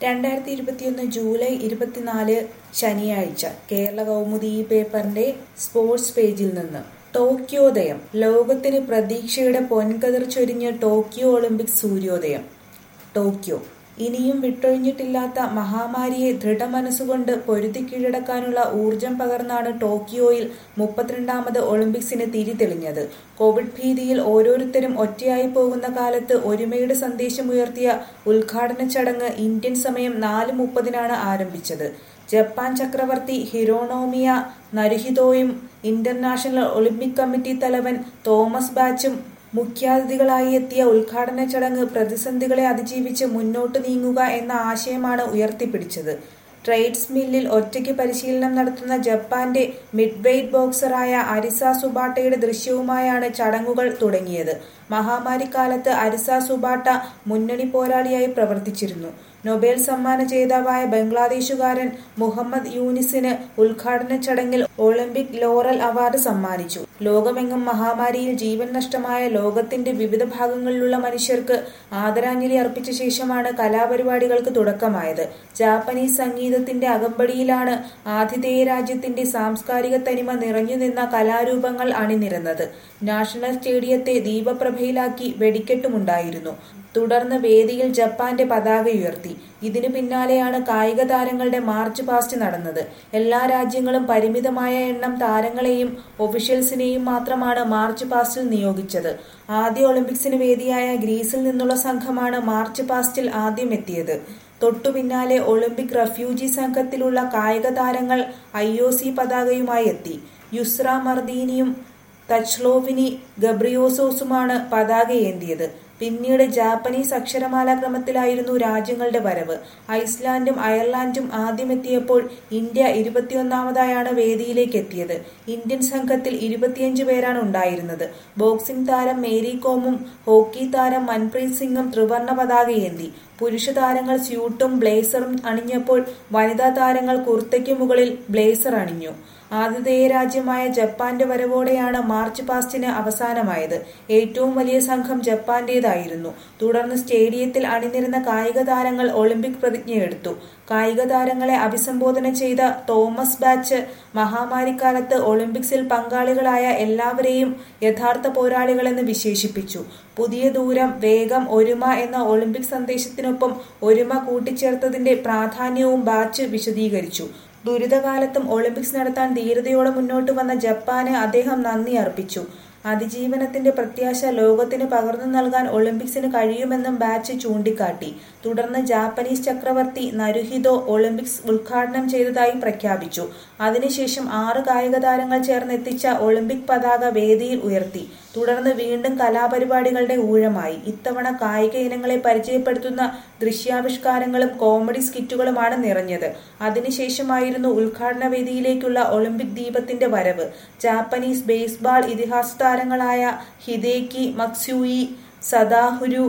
2021 July 24 ശനിയാഴ്ച കേരള കൗമുദി ഈ പേപ്പറിന്റെ സ്പോർട്സ് പേജിൽ നിന്ന് ടോക്കിയോദയം ലോകത്തിന് പ്രതീക്ഷയുടെ പൊൻകതിർ ചൊരിഞ്ഞ് ടോക്കിയോ ഒളിമ്പിക്സ് സൂര്യോദയം. ടോക്കിയോ ഇനിയും വിട്ടൊഴിഞ്ഞിട്ടില്ലാത്ത മഹാമാരിയെ ദൃഢമനസ്സുകൊണ്ട് പൊരുതി കീഴടക്കാനുള്ള ഊർജം പകർന്നാണ് ടോക്കിയോയിൽ 32ാമത് ഒളിമ്പിക്സിന് തിരി തെളിഞ്ഞത്. കോവിഡ് ഭീതിയിൽ ഓരോരുത്തരും ഒറ്റയായി പോകുന്ന കാലത്ത് ഒരുമയുടെ സന്ദേശമുയർത്തിയ ഉദ്ഘാടന ചടങ്ങ് ഇന്ത്യൻ സമയം 4:30-നാണ് ആരംഭിച്ചത്. ജപ്പാൻ ചക്രവർത്തി ഹിരോനോമിയ നരുഹിതോയും ഇന്റർനാഷണൽ ഒളിമ്പിക് കമ്മിറ്റി തലവൻ തോമസ് ബാച്ചും മുഖ്യാതിഥികളായി എത്തിയ ഉദ്ഘാടന ചടങ്ങ് പ്രതിസന്ധികളെ അതിജീവിച്ച് മുന്നോട്ടു നീങ്ങുക എന്ന ആശയമാണ് ഉയർത്തിപ്പിടിച്ചത്. ട്രേഡ്സ് മില്ലിൽ ഒറ്റയ്ക്ക് പരിശീലനം നടത്തുന്ന ജപ്പാന്റെ മിഡ്വെയ്റ്റ് ബോക്സറായ അരിസ സുബാട്ടയുടെ ദൃശ്യവുമായാണ് ചടങ്ങുകൾ തുടങ്ങിയത്. മഹാമാരിക്കാലത്ത് അരിസ സുബാട്ട മുന്നണി പോരാളിയായി പ്രവർത്തിച്ചിരുന്നു. നൊബേൽ സമ്മാന ജേതാവായ ബംഗ്ലാദേശുകാരൻ മുഹമ്മദ് യൂനിസിന് ഉദ്ഘാടന ചടങ്ങിൽ ഒളിമ്പിക് ലോറൽ അവാർഡ് സമ്മാനിച്ചു. ലോകമെങ്ങും മഹാമാരിയിൽ ജീവൻ നഷ്ടമായ ലോകത്തിന്റെ വിവിധ ഭാഗങ്ങളിലുള്ള മനുഷ്യർക്ക് ആദരാഞ്ജലി അർപ്പിച്ച ശേഷമാണ് കലാപരിപാടികൾക്ക് തുടക്കമായത്. ജാപ്പനീസ് സംഗീതത്തിന്റെ അകമ്പടിയിലാണ് ആതിഥേയ രാജ്യത്തിന്റെ സാംസ്കാരിക തനിമ നിറഞ്ഞുനിന്ന കലാരൂപങ്ങൾ അണിനിരന്നത്. നാഷണൽ സ്റ്റേഡിയത്തെ ദീപപ്രഭയിലാക്കി വെടിക്കെട്ടുമുണ്ടായിരുന്നു. തുടർന്ന് വേദിയിൽ ജപ്പാന്റെ പതാക ഉയർത്തി. ഇതിനു പിന്നാലെയാണ് കായിക താരങ്ങളുടെ മാർച്ച് പാസ്റ്റ് നടന്നത്. എല്ലാ രാജ്യങ്ങളും പരിമിതമായ എണ്ണം താരങ്ങളെയും ഒഫീഷ്യൽസിനെയും മാത്രമാണ് മാർച്ച് പാസ്റ്റിൽ നിയോഗിച്ചത്. ആദ്യ ഒളിമ്പിക്സിന് വേദിയായ ഗ്രീസിൽ നിന്നുള്ള സംഘമാണ് മാർച്ച് പാസ്റ്റിൽ ആദ്യം എത്തിയത്. തൊട്ടു പിന്നാലെ ഒളിമ്പിക് റെഫ്യൂജി സംഘത്തിലുള്ള കായിക താരങ്ങൾ IOC പതാകയുമായി എത്തി. യുസ്ര മർദീനിയും തച്ലോവിനി ഗബ്രിയോസോസുമാണ് പതാകയേന്തിയത്. പിന്നീട് ജാപ്പനീസ് അക്ഷരമാല ക്രമത്തിലായിരുന്നു രാജ്യങ്ങളുടെ വരവ്. ഐസ്ലാൻഡും അയർലൻഡും ആദ്യമെത്തിയപ്പോൾ ഇന്ത്യ 21ാമതായാണ് വേദിയിലേക്ക് എത്തിയത്. ഇന്ത്യൻ സംഘത്തിൽ 25 പേരാണ് ഉണ്ടായിരുന്നത്. ബോക്സിംഗ് താരം മേരി കോമും ഹോക്കി താരം മൻപ്രീത് സിംഗും ത്രിവർണ പതാകയേന്തി. പുരുഷ താരങ്ങൾ സ്യൂട്ടും ബ്ലേസറും അണിഞ്ഞപ്പോൾ വനിതാ താരങ്ങൾ കുർത്തയ്ക്ക് മുകളിൽ ബ്ലേസർ അണിഞ്ഞു. ആതിഥേയ രാജ്യമായ ജപ്പാന്റെ വരവോടെയാണ് മാർച്ച് പാസ്റ്റിന് അവസാനമായത്. ഏറ്റവും വലിയ സംഘം ജപ്പാന്റേതായിരുന്നു. തുടർന്ന് സ്റ്റേഡിയത്തിൽ അണിനിരുന്ന കായിക താരങ്ങൾ ഒളിമ്പിക് പ്രതിജ്ഞയെടുത്തു. കായിക താരങ്ങളെ അഭിസംബോധന ചെയ്ത തോമസ് ബാച്ച് മഹാമാരിക്കാലത്ത് ഒളിമ്പിക്സിൽ പങ്കാളികളായ എല്ലാവരെയും യഥാർത്ഥ പോരാളികളെന്ന് വിശേഷിപ്പിച്ചു. പുതിയ ദൂരം, വേഗം, ഒരുമ എന്ന ഒളിമ്പിക് സന്ദേശത്തിനൊപ്പം ഒരുമ കൂട്ടിച്ചേർത്തതിന്റെ പ്രാധാന്യവും ബാച്ച് വിശദീകരിച്ചു. ദുരിതകാലത്തും ഒളിമ്പിക്സ് നടത്താൻ ധീരതയോടെ മുന്നോട്ട് വന്ന ജപ്പാന് അദ്ദേഹം നന്ദി അർപ്പിച്ചു. അതിജീവനത്തിന്റെ പ്രത്യാശ ലോകത്തിന് പകർന്നു നൽകാൻ ഒളിമ്പിക്സിന് കഴിയുമെന്നും ബാച്ച് ചൂണ്ടിക്കാട്ടി. തുടർന്ന് ജാപ്പനീസ് ചക്രവർത്തി നരുഹിതോ ഒളിമ്പിക്സ് ഉദ്ഘാടനം ചെയ്തതായി പ്രഖ്യാപിച്ചു. അതിനുശേഷം 6 കായിക താരങ്ങൾ ചേർന്നെത്തിച്ച ഒളിമ്പിക് പതാക വേദിയിൽ ഉയർത്തി. തുടർന്ന് വീണ്ടും കലാപരിപാടികളുടെ ഊഴമായി. ഇത്തവണ കായിക ഇനങ്ങളെ പരിചയപ്പെടുത്തുന്ന ദൃശ്യാവിഷ്കാരങ്ങളും കോമഡി സ്കിറ്റുകളുമാണ് നിറഞ്ഞത്. അതിനുശേഷമായിരുന്നു ഉദ്ഘാടന വേദിയിലേക്കുള്ള ഒളിമ്പിക് ദീപത്തിന്റെ വരവ്. ജാപ്പനീസ് ബേസ്ബാൾ ഇതിഹാസ താരങ്ങളായ ഹിദേക്കി മത്സുയി, സദാഹുരു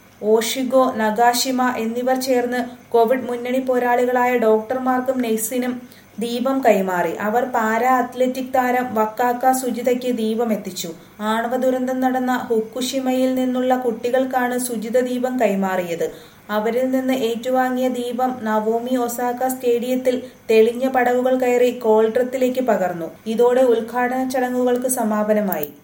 ഓഷിഗോ നഗാഷിമ എന്നിവർ ചേർന്ന് കോവിഡ് മുന്നണി പോരാളികളായ ഡോക്ടർമാർക്കും നഴ്സിനും ദീപം കൈമാറി. അവർ പാരാ അത്ലറ്റിക് താരം വക്കാക്ക സുജിതയ്ക്ക് ദീപം എത്തിച്ചു. ആണവ ദുരന്തം നടന്ന ഫുക്കുഷിമയിൽ നിന്നുള്ള കുട്ടികൾക്കാണ് സുജിത ദീപം കൈമാറിയത്. അവരിൽ നിന്ന് ഏറ്റുവാങ്ങിയ ദീപം നവോമി ഒസാക്ക സ്റ്റേഡിയത്തിൽ തെളിഞ്ഞ പടവുകൾ കയറി കോൾഡ്രത്തിലേക്ക് പകർന്നു. ഇതോടെ ഉദ്ഘാടന ചടങ്ങുകൾക്ക് സമാപനമായി.